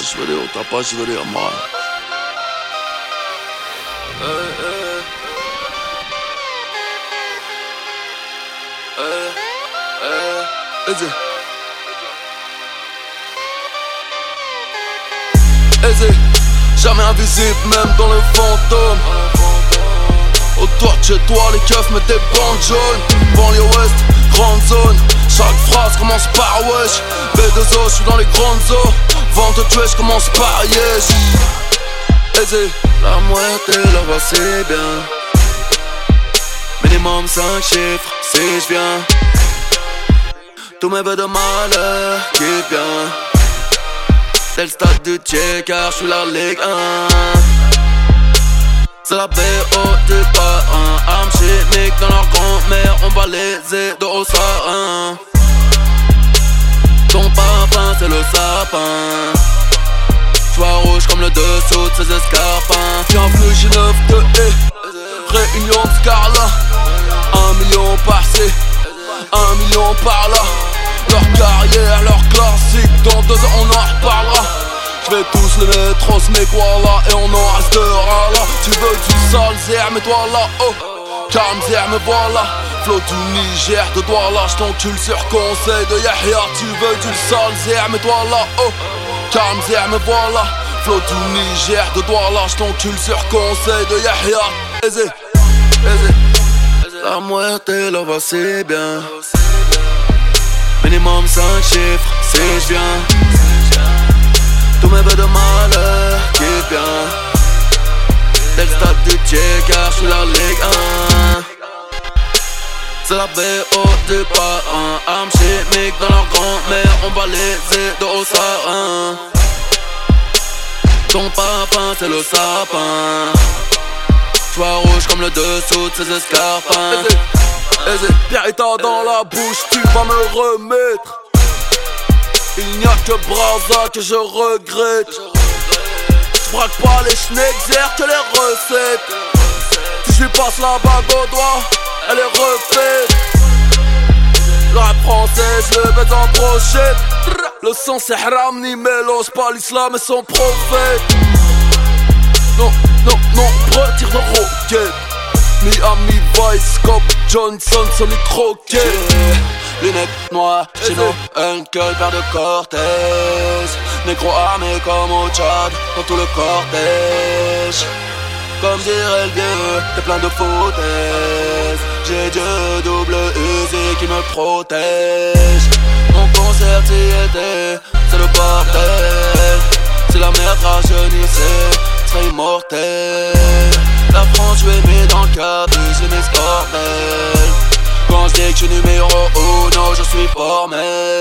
je veux dire, t'as pas, je veux dire, mal. Aisé, jamais invisible, même dans le fantôme. Autour de chez toi, les keufs mettent des bandes jaunes. Banlieue ouest, grande zone. Chaque phrase commence par wesh. B2O, j'suis dans les grandes eaux. Vente de tuer, j'commence par yesh. Aisé, la moitié, la voix c'est bien. Minimum 5 chiffres, si j'viens. Tous mes vœux de malheur qui vient. C'est le stade du Tché car j'suis la Ligue 1. C'est la BO du parrain. Armes chimiques dans leur grand-mère. On va les aider au sarin. Ton papin c'est le sapin. J'vois rouge comme le dessous de ses escarpins. Bienvenue chez 9 de E. Réunion de Scarla. 1 million par-ci, 1 million par-là. Leur carrière, leur classique. Dans 2 ans on en reparlera. J'vais tous les mettre au SMIC, voilà, et on en restera là. Tu veux du sale zère, mets-toi là-haut. Calme zère, me voilà. Flow du Niger, de Douala, j't'encule sur conseil de Yahya. Tu veux du sale zère, mets-toi là-haut. Calme zère, me voilà. Flow du Niger, de Douala, j't'encule sur conseil de Yahya. Aisé, aisé. La moitié, là va c'est bien. Minimum 5 chiffres, si j'viens. Tous mes vœux de malheur qui vient. C'est le stade du Tché car j'suis la Ligue 1. C'est la BO du parrain. Armes chimiques dans leur grand-mère. On va les aider au sarin. Ton papin c'est le sapin. J'vois rouge comme le dessous de ses escarpins. Aisé, Pierrita dans la bouche, tu vas me remettre. Il n'y a que Braza que je regrette. J'braque pas les schnecks, que les recettes. Si je lui passe la bague au doigt, elle est refaite. Le rap français, je le baise en brochette. Le son c'est haram, ni mélange pas l'islam et son prophète. Non, non, non, retire de roquette. Miami Vice, Cop Johnson, Sonic Croquet. Lunettes noires, chez nos uncles, paire de Cortez. Négro armé comme au Tchad, dans tout le cortège. Comme dirait le vieux, t'es plein de foutaises. J'ai Dieu double usé qui me protège. Mon concert y était, c'est le bordel. Si la merde rajeunissait, serait immortel. La France, je l'ai mis dans le capuche, j'ai mes scorpels. Quand je dis que je suis numéro 1, je suis formel.